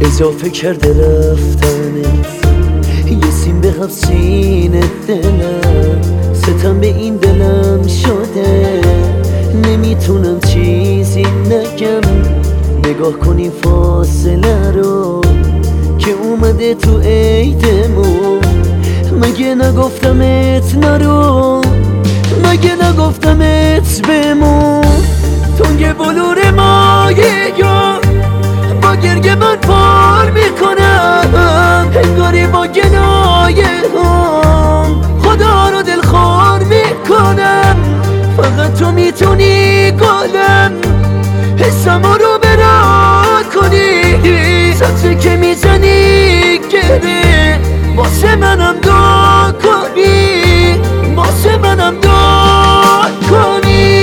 اضافه کرده رفتنت، یه سیم به هفت سینه دلم، ستم به این دلم شده، نمیتونم چیزی نگم. نگاه کن این فاصله رو که اومده تو عیدمون. مگه نگفتمت نرو، مگه نگفتمت بمون. تنگ بلور مایه یا با گرگ من پار میکنم، انگاری با گناهی هم خدا رو دلخوار میکنم. فقط تو میتونی گلم حسم رو برا کنی، سطری که میزنی گره واسه منم دعا کنی، واسه منم دعا کنی.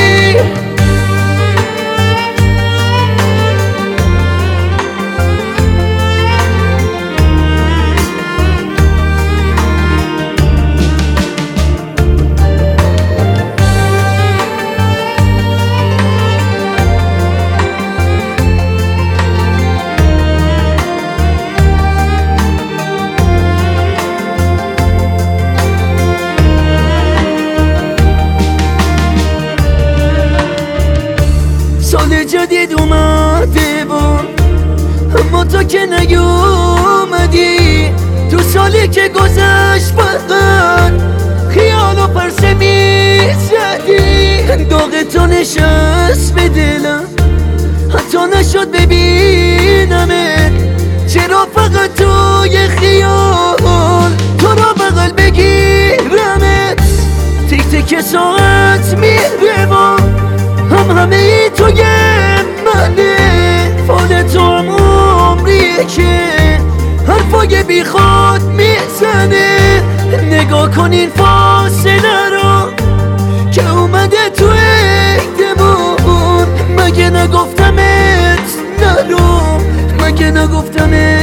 سال جدید اومده بود اما تو که نیومدی. تو سالی که گذشت فقط خیال و پرسه میزدی. داغ تو نشست به دلم حتی نشد ببینمت. چرا فقط توی خیال تو را بغل بگیرمت. تک تک ساعت میره و همه ای توی منه. فال تو هم عمریه که حرفای بی خود میزنه. نگاه کن این فاصله رو که اومده تو عیدمون. مگه نگفتمت نرو، مگه نگفتمت